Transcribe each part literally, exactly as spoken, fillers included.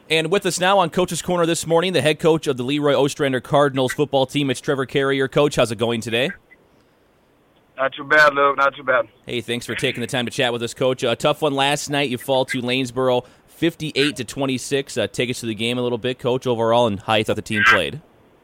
And with us now on Coach's Corner this morning, the head coach of the Leroy Ostrander Cardinals football team. It's Trevor Carrier. Coach, how's it going today? Not too bad, Luke. Not too bad. Hey, thanks for taking the time to chat with us, Coach. A tough one last night. You fall to Lanesboro, fifty-eight to twenty-six. Uh, take us to the game a little bit, Coach, overall, and how you thought the team played.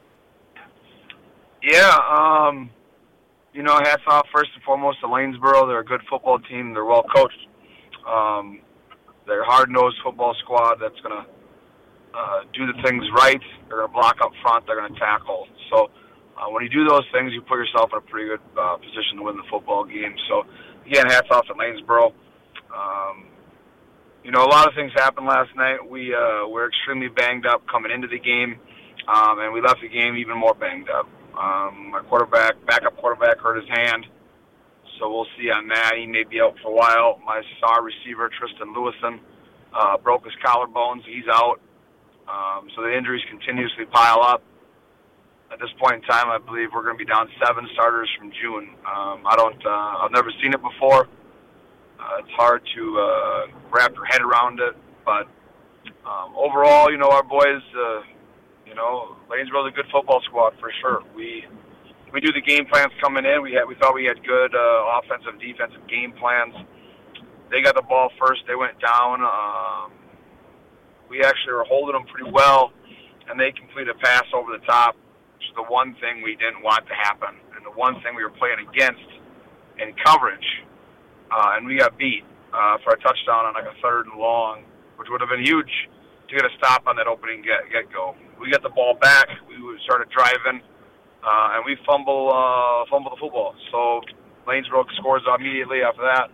Yeah, um, you know, hats off first and foremost to Lanesboro. They're a good football team. They're well coached. Um, they're a hard-nosed football squad that's going to uh, do the things right. They're going to block up front. They're going to tackle. So uh, when you do those things, you put yourself in a pretty good uh, position to win the football game. So, again, hats off to Lanesboro. Um, you know, a lot of things happened last night. We uh, were extremely banged up coming into the game, um, and we left the game even more banged up. Um, my quarterback, backup quarterback, hurt his hand, so we'll see on that. He may be out for a while. My star receiver, Tristan Lewison, uh, broke his collarbones. He's out. Um, so the injuries continuously pile up. At this point in time, I believe we're going to be down seven starters from June. Um, I don't, uh, I've never seen it before. Uh, it's hard to uh, wrap your head around it, but um, overall, you know, our boys, uh, you know, Lanesboro's a good football squad for sure. We we do the game plans coming in. We had we thought we had good uh, offensive, defensive game plans. They got the ball first. They went down. Um, we actually were holding them pretty well, and they completed a pass over the top, which is the one thing we didn't want to happen, and the one thing we were playing against in coverage. Uh, and we got beat uh, for a touchdown on like a third and long, which would have been huge to get a stop on that opening get, get-go. We got the ball back. We started driving, uh, and we fumble uh, fumble the football. So Lanesboro scores immediately after that.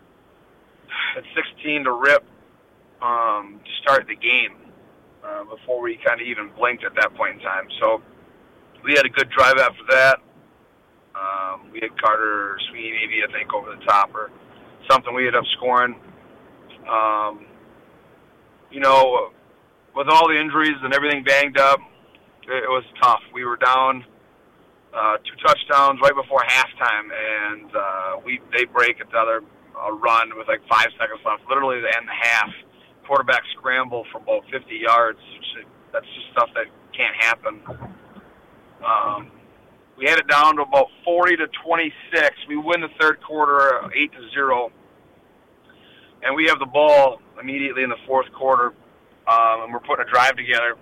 It's sixteen to rip um, to start the game uh, before we kind of even blinked at that point in time. So we had a good drive after that. Um, we had Carter Sweeney, maybe, I think, over the top or something. We ended up scoring. Um, you know, with all the injuries and everything banged up, it was tough. We were down uh, two touchdowns right before halftime, and uh, we they break another uh, run with like five seconds left, literally the end of the half. Quarterback scramble for about fifty yards. Which, that's just stuff that can't happen. Um, we had it down to about forty to twenty-six. We win the third quarter, eight to zero, and we have the ball immediately in the fourth quarter, um, and we're putting a drive together.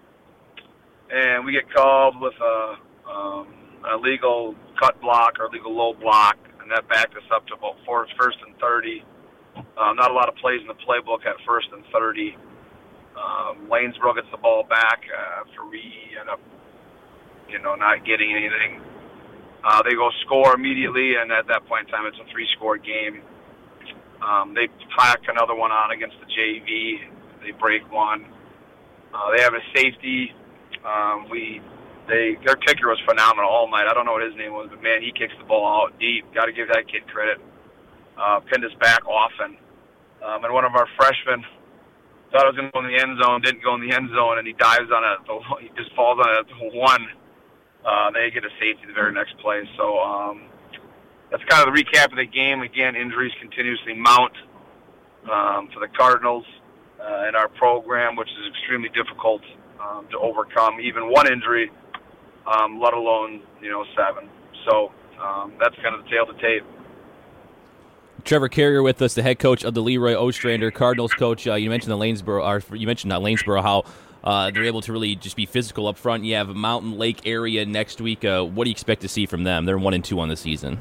And we get called with a um, an illegal cut block or illegal low block, and that backed us up to about four, first and thirty. Um, not a lot of plays in the playbook at first and thirty. Um, Lanesboro gets the ball back after we end up, you know, not getting anything. Uh, they go score immediately, and at that point in time, it's a three-score game. Um, they tack another one on against the J V. They break one. Uh, they have a safety. Um, we, they, their kicker was phenomenal all night. I don't know what his name was, but man, he kicks the ball out deep. Got to give that kid credit. Uh, pinned us back often. Um, and one of our freshmen thought it was going to go in the end zone, didn't go in the end zone, and he dives on it. He just falls on it at one. Uh, they get a safety the very next play. So um, that's kind of the recap of the game. Again, injuries continuously mount um, for the Cardinals uh, in our program, which is extremely difficult um, to overcome. Even one injury, um, let alone you know seven. So um, that's kind of the tale to tape. Trevor Carrier with us, the head coach of the Leroy Ostrander Cardinals. Coach, uh, you mentioned the Lanesboro, or you mentioned not Lanesboro, how uh, they're able to really just be physical up front. You have a Mountain Lake area next week. Uh, what do you expect to see from them? They're one and two on the season.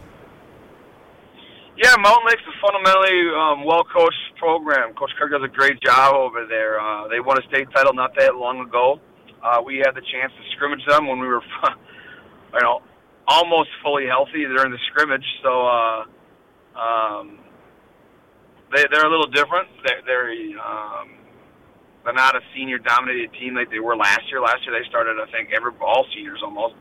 Yeah, Mountain Lake's a fundamentally um, well-coached program. Coach Kirk does a great job over there. Uh, they won a state title not that long ago. Uh, we had the chance to scrimmage them when we were, you know, almost fully healthy during the scrimmage. So. Uh, Um, they, they're a little different. They're, they're, um, they're not a senior-dominated team like they were last year. Last year they started, I think, every all seniors almost.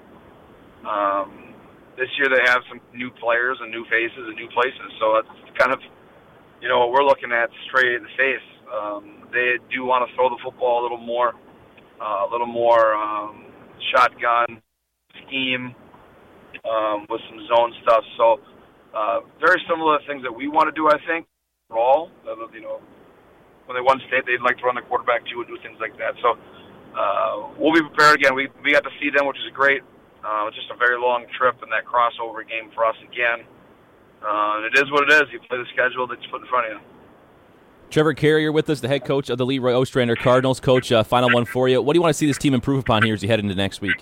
Um, this year they have some new players and new faces and new places. So it's kind of, you know, what we're looking at straight in the face. Um, they do want to throw the football a little more, uh, a little more um, shotgun scheme um, with some zone stuff. So. Uh, very similar to things that we want to do, I think. All, you know, when they won state, they'd like to run the quarterback too and do things like that. So uh, we'll be prepared again. We we got to see them, which is great. Uh, it's just a very long trip and that crossover game for us again. Uh, and it is what it is. You play the schedule that's put in front of you. Trevor Carrier with us, the head coach of the Leroy Ostrander Cardinals. Coach, uh, final one for you. What do you want to see this team improve upon here as you head into next week?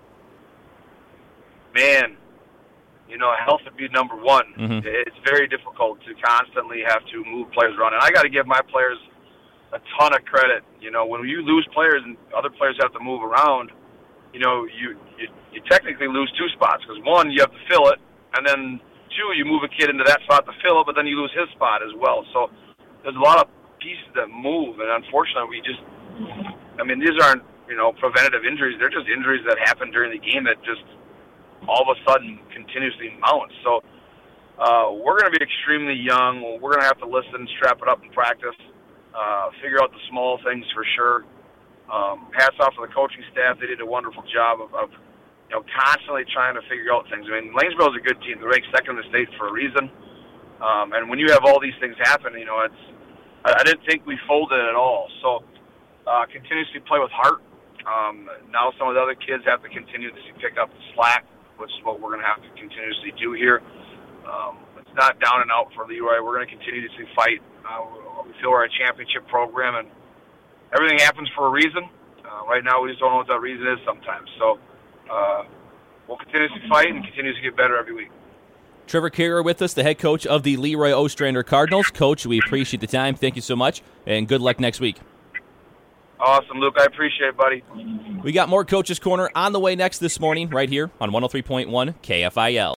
Man, you know, health would be number one. Mm-hmm. It's very difficult to constantly have to move players around. And I got to give my players a ton of credit. You know, when you lose players and other players have to move around, you know, you, you, you technically lose two spots. Because, one, you have to fill it, and then, two, you move a kid into that spot to fill it, but then you lose his spot as well. So there's a lot of pieces that move, and unfortunately we just, I mean, these aren't, you know, preventative injuries. They're just injuries that happen during the game that just all of a sudden continuously mount. So uh, we're going to be extremely young. We're going to have to listen, strap it up in practice, uh, figure out the small things for sure. Um, hats off to the coaching staff. They did a wonderful job of, of you know, constantly trying to figure out things. I mean, Lanesboro's a good team. They're ranked second in the state for a reason. Um, and when you have all these things happen, you know, it's, I, I didn't think we folded at all. So uh, continuously play with heart. Um, now some of the other kids have to continue to pick up the slack, which is what we're going to have to continuously do here. Um, it's not down and out for Leroy. We're going to continue to fight. Uh, we feel we're a championship program, and everything happens for a reason. Uh, right now, we just don't know what that reason is sometimes. So uh, we'll continuously fight and continue to get better every week. Trevor Carrier with us, the head coach of the Leroy Ostrander Cardinals. Coach, we appreciate the time. Thank you so much, and good luck next week. Awesome, Luke. I appreciate it, buddy. We got more Coach's Corner on the way next this morning right here on one oh three point one K F I L.